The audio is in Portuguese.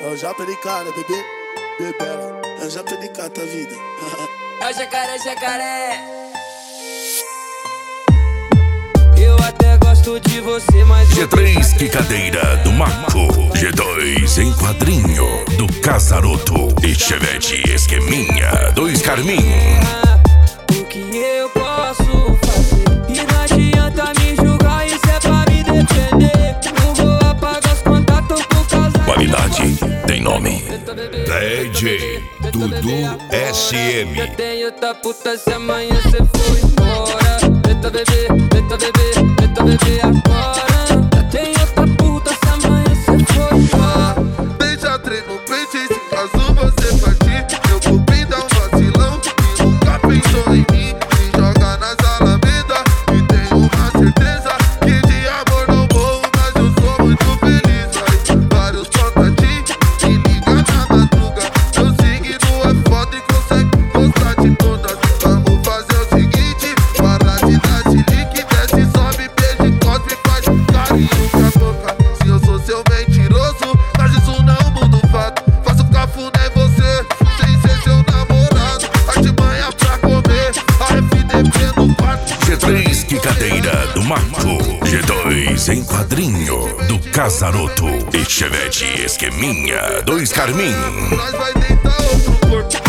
o japa de cara, bebê. Bebela, é o japa de cara, tá vida. É o jacaré, jacaré. Eu até gosto de você, mas G3 Quicadeira do Marco, G2 Enquadrinho do Casaroto e Chevette Esqueminha do Carmin. O que eu posso fazer? E não adianta me julgar, isso é pra me defender. Não vou apagar os contatos por causa. Qualidade tem nome. DJ Dudu SM. Eu tenho outra puta se amanhã cê for embora. Eita bebê, eita bebê, eita bebê agora. Eu tenho outra puta se amanhã cê for embora. Beija três no peito e se caso você partir, eu vou bem dar um vacilão que nunca pensou em mim. Me joga nas alamedas e tenho uma certeza que de amor não morro, mas eu sou muito feliz. Aí, vários contatinhos, me liga na madruga. Meu signo é foda e consegue gostar de todas. Vamos fazer o seguinte, para de dar chilique, desce, sobe, beija e cospe, faz carinho com a boca. Se eu sou seu mentiroso, mas isso não muda o fato. Faço cafuné em você, sem ser seu namorado. Artimanha pra comer, a FDP no quarto. G3 Quicadeira do Marco, G2 Enquadrinho do Casaroto e Chevette Esqueminha do Carmin. Nós vai deitar outro corpo.